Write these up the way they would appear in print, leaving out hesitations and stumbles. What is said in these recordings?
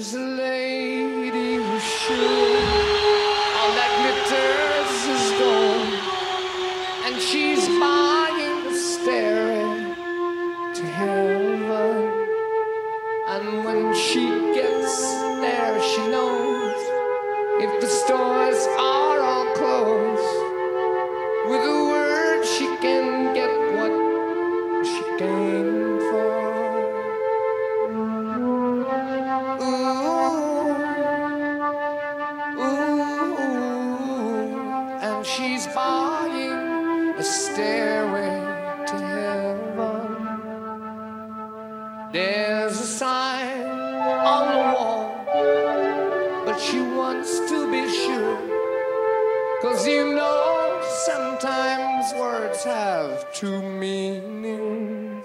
There's a lady who's sure all that glitters is gold, and she's buying the stairway to heaven. And when she gets there, she knows if the stores are all closed, with a word she can get what she came for. And she's buying a stairway to heaven. There's a sign on the wall, but she wants to be sure, 'cause you know sometimes words have two meanings.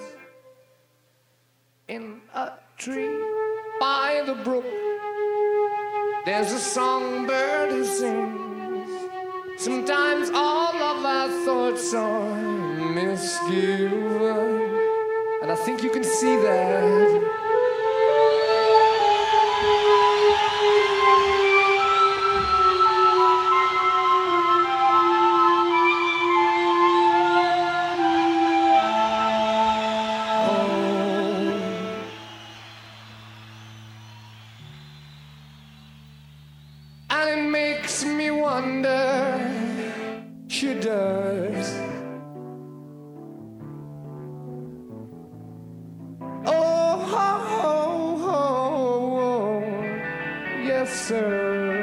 In a tree by the brook, there's a songbird who sings. Sometimes all of our thoughts are misgiven, and I think you can see that. And it makes me wonder, she does. Oh, yes, sir.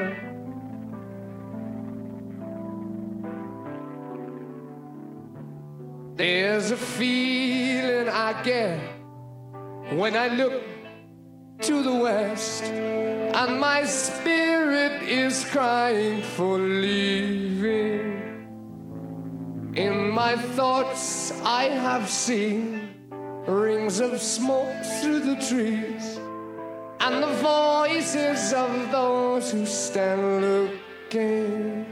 There's a feeling I get when I look to the west, and my spirit is crying for leaving. In my thoughts I have seen rings of smoke through the trees, and the voices of those who stand looking.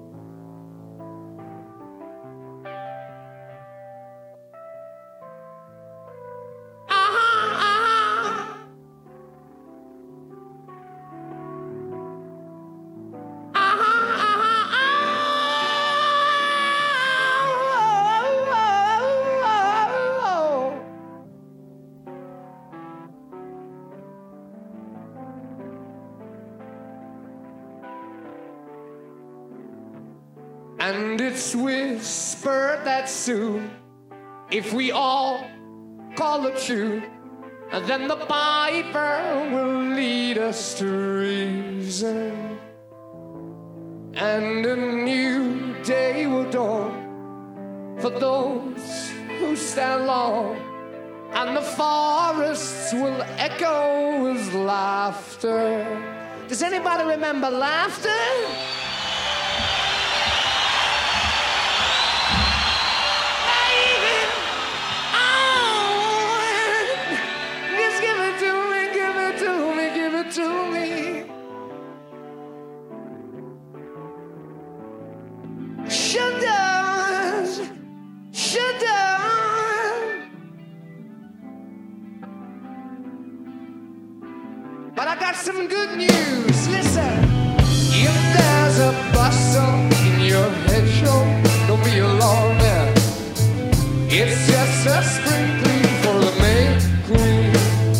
And it's whispered that soon, if we all call it true, then the piper will lead us to reason, and a new day will dawn for those who stand long, and the forests will echo with laughter. Does anybody remember laughter? To me, she does. But I got some good news. Listen, if there's a bustle in your head show, don't be alarmed. It's just a sprinkling for the May Queen.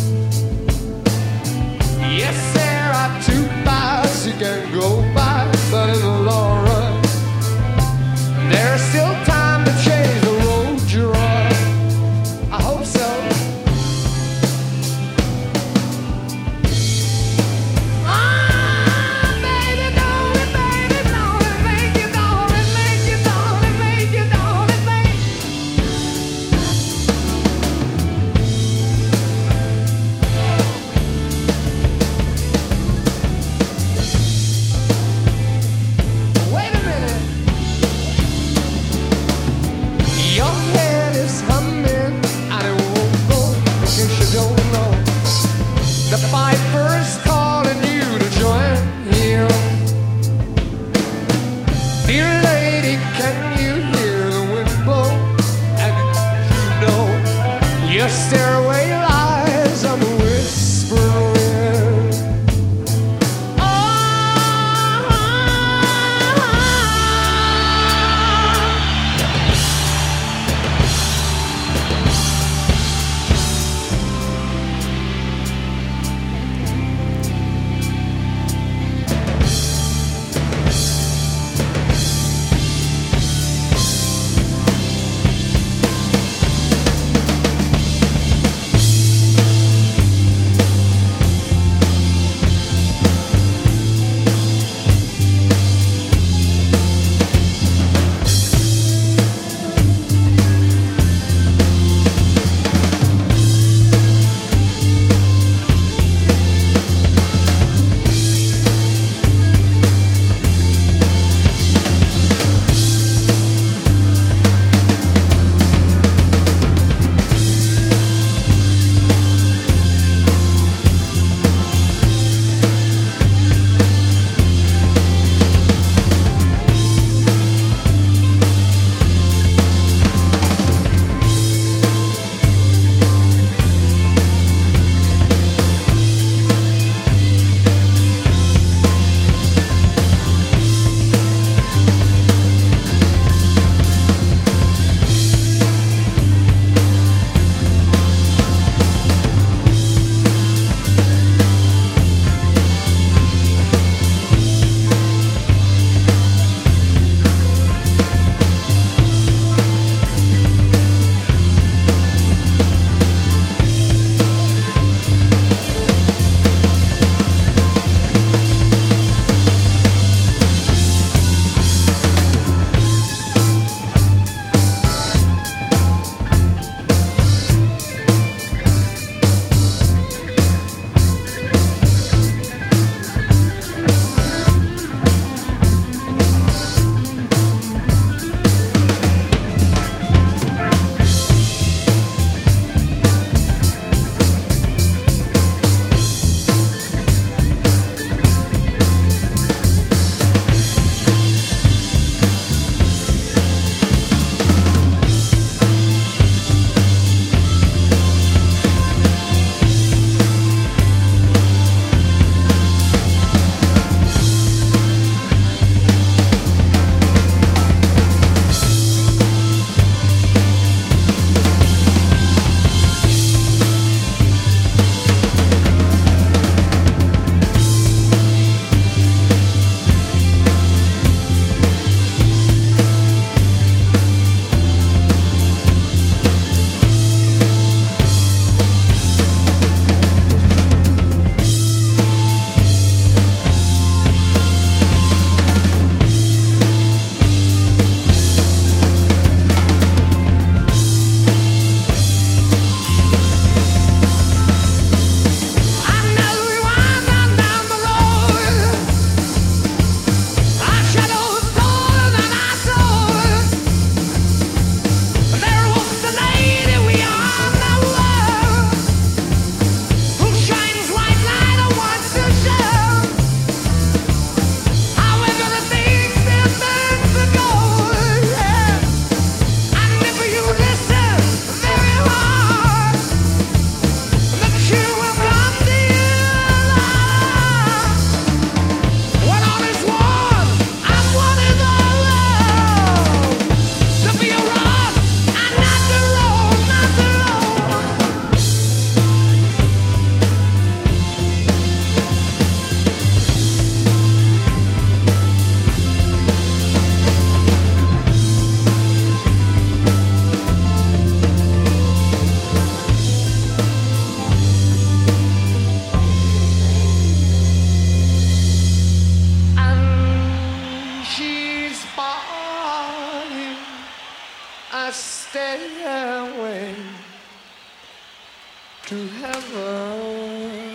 Yes, there are two paths you can go by, but in the long run, there's still time to change the road you're on. I hope so. Baby, don't it, make you don't it, make you don't it, make you don't it, make. Wait a minute. Your head is humming and it won't go, in case you don't know. The piper's calling you to join him. Dear lady, can you hear the wind blow? And you know your stairway lies on the whisper wind. stairway to heaven.